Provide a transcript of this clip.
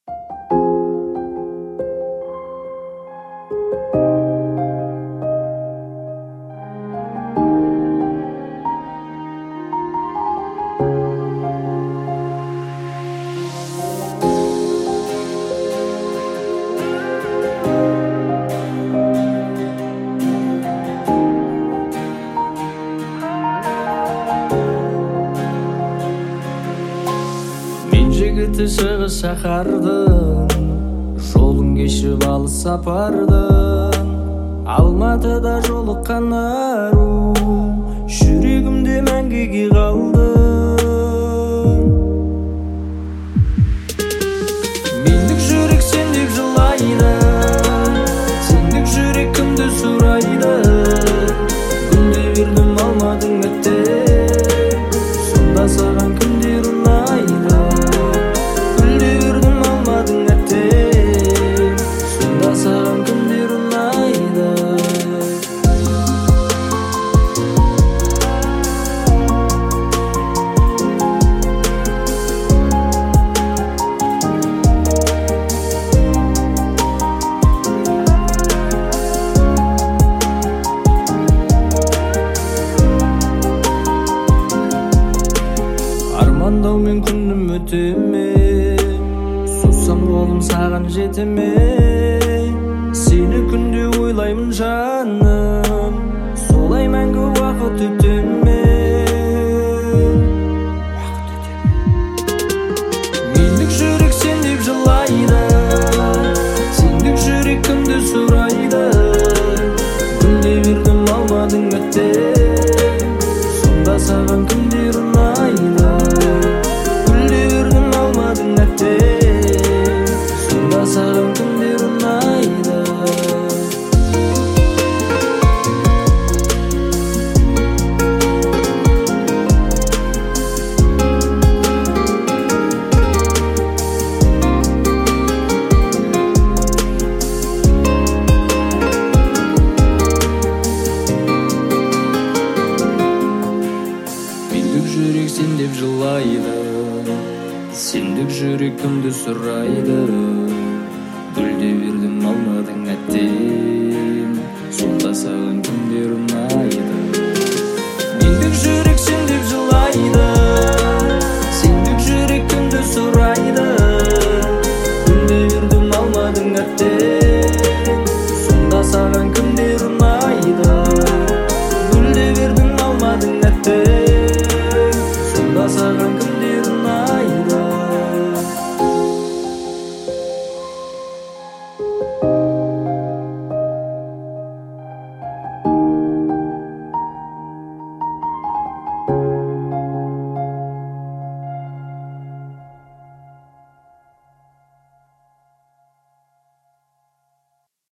Жігіті шығыс шаһардың, жолын кешіп алыс сапардың. Алматыда жолыққан ару, жүрегімде мәңгіге қалды. Мендік жүрек сендік жылайды, сендік жүрек кімді сұрайды. Күнде бердім алмадың әттең, сонда саған кімдер ұнайды. Армандаумен күнім өтеме, созсам қолым саған жетеме. Сені күнде ойлаймын жаным, солай мәңгі уақыт өтеме. Мендік жүрек сендік жылайды, сендік жүрек кімді сұрайды. Күнде бердім алмадың әттең, сонда саған кімдер ұнайды. Сонда саған кімдер ұнайды. Мендік жүрек сен деп жылайды, сендік жүрек кімді сұрайды. Гүлде бердім алмадың әттең, сонда саған кімдер ұнайды.